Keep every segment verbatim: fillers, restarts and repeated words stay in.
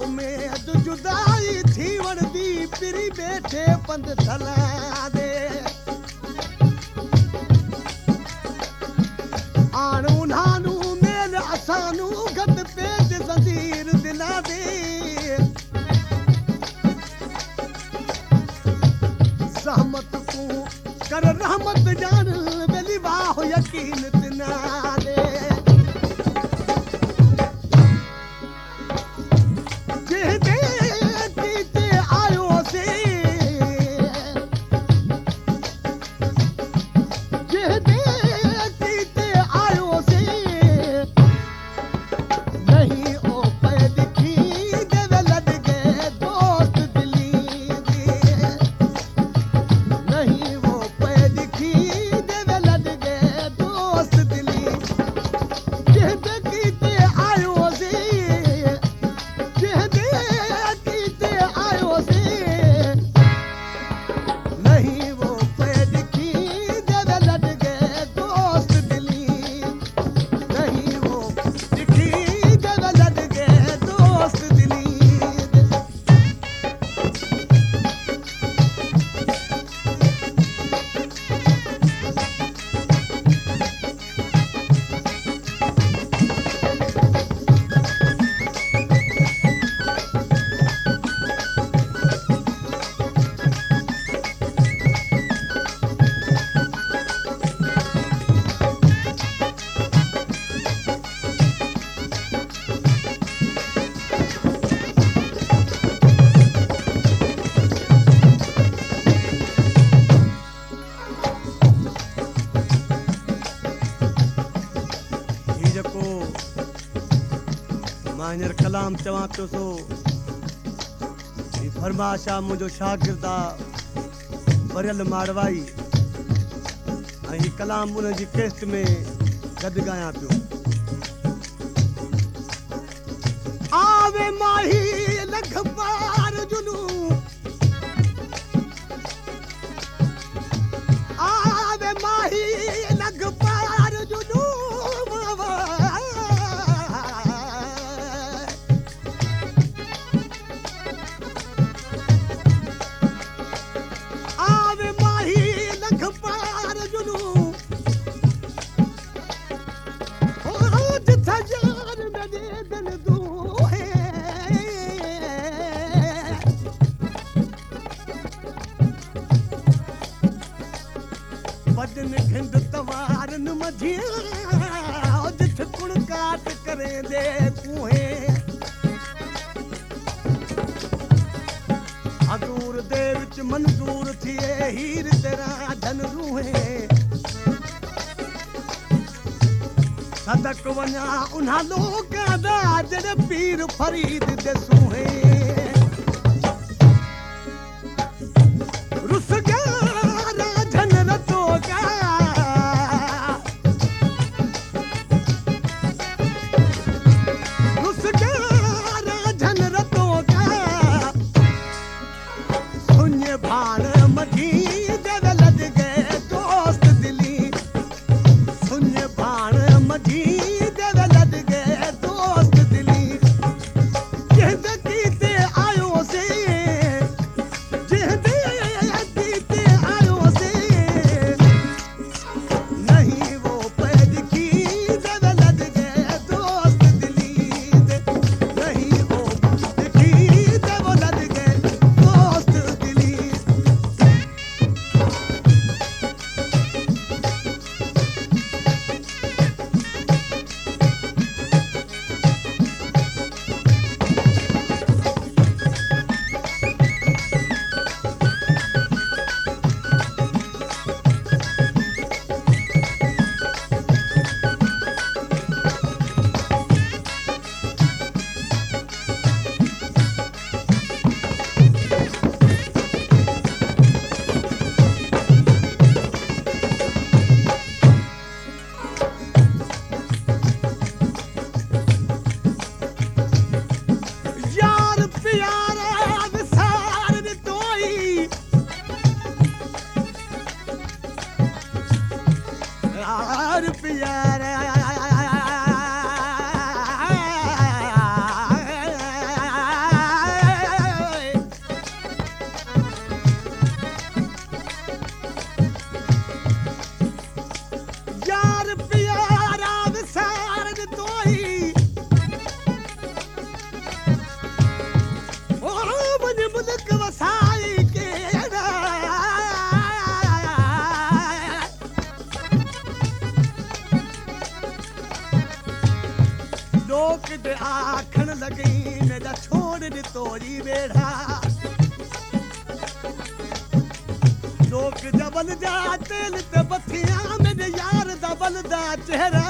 उमेद जुदाई थी वणदी पिरी बैठे पंध थला दे आणू नानू मेल असानू गद पेट ज़ंजीर दिला दे सहमत को कर रहमत जान बेली वाह यकीन दिना दे हींअर कलाम चवां पियो सो फरमाश आहे मुंहिंजो शागिर्द आहे भरियल मारवाई ऐं हीउ कलाम उन जी केस्ट में गॾु ॻायां पियो आवे माही लख पार जुनू आवे माही लख पार जुनू बदन खिंड तवारन मझिया जिथ कुण काट करे दे कुहे हजूर दे विच मंजूर थिए हीर तेरा धन रूहे सदक वञा उन्हा लोका दा जड़े पीर फरीद दे सूहे रुस गया राजन रतो का रुस गया राजन रतो का सुन्य भाण मधी देव लद गए दोस्त दिली सुन्य भाण मधी देव लद गए दोस्त दिली कहद कीते आयो से कहदे कीते आयो से नहीं वो पैद की देव लद गए दोस्त दिली नहीं वो की देव लद गए दोस्त दिली यार प्यारा विसार तोई यार प्यारा लोक दे आखण लॻई मेरा छोड़ ॾे तोरी वेड़ा लोक जबल जा तेल ते बथियां मेरे यार दा बलदा चेहरा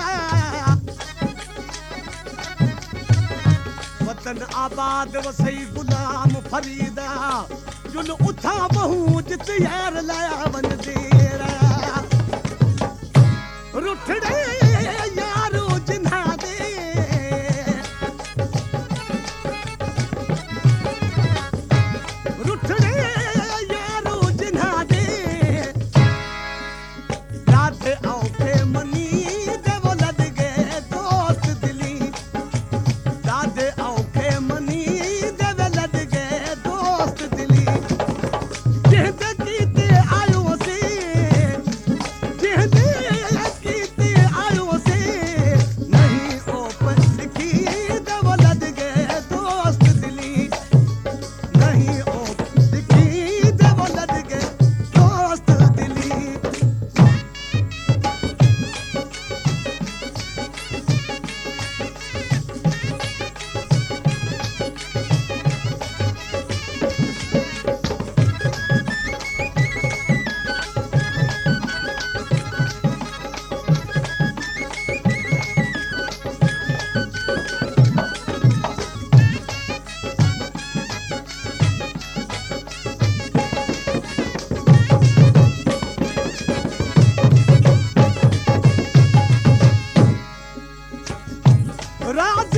वतन आबाद वसई गुलाम फरीदा जुन उठा बहू जित यार लाया वन देरा रुठड़े यारो जिन्हा दे रुठड़े यारो जिन्हा दे राधे आओ के मनी देवो लद गए दोस्त दिली राधे आओ के मनी देवो लद गए दोस्त दिली जिहदे कीते आयो से जिहदे कीते आयो से नहीं ओ पर लिखी देवो लद गए दोस्त दिली नहीं ओ लिखी देवो लद गए दोस्त दिली राज